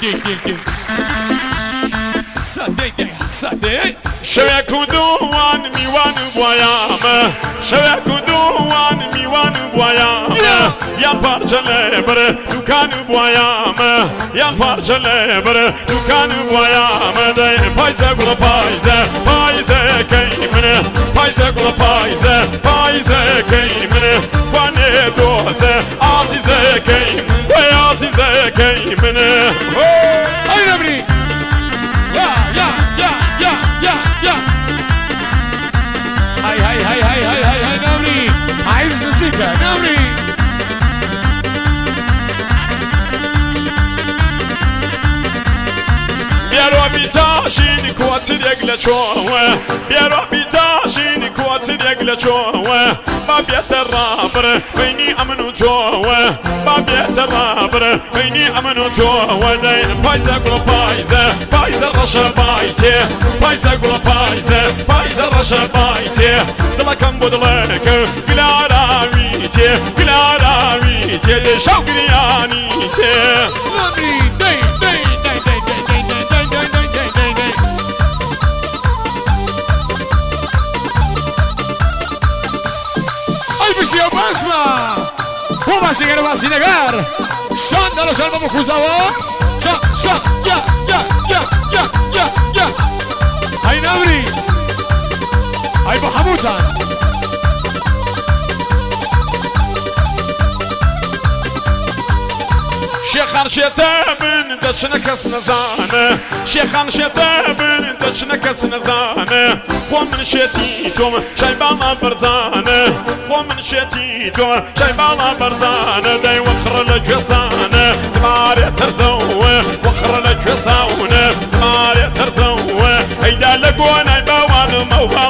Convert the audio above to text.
صدق شويك ودوان ميوان بويامه شويك ودوان ميوان بويامه يا بارجل بر دكان بويامه يا بارجل بر دكان بويامه داي بايزه قول بايزه كيمنه بايزه قول بايزه كيمنه فاني دوسه عزيزه كيم وعزيزه كيمنه اي نبري يا هاي نبري عايز نسيكا نبري بيارو بيتاشيني كواتي ديقلا شوه بيارو بيتاشيني كواتي ديقلا شوه ما بيترابر بيني امنو جوه ما بيترابر بيني امنو جوه بايزه قول بايزه رشا بايتي بايزه قول بايزه رشا بايتي دلكم بدلك بلا راويتي بلا راويتي شوقي يانيتي نبري داي Ay, basma! Uma sigara va sin negar. Shanda lo salvamos Kuzawa. Ya. Ay Nabri. Ay Bahamutan. شيخان شتابن دشنكس نزانه شيخان شتابن دشنكس نزانه ومن شتيتم شيبانا برزانه ومن شتيتم شيبانا برزانه داي وخر الجسانه ماري ترزوه وخر الجسانه ماري ترزوه هيدا لقوانا يبوان موها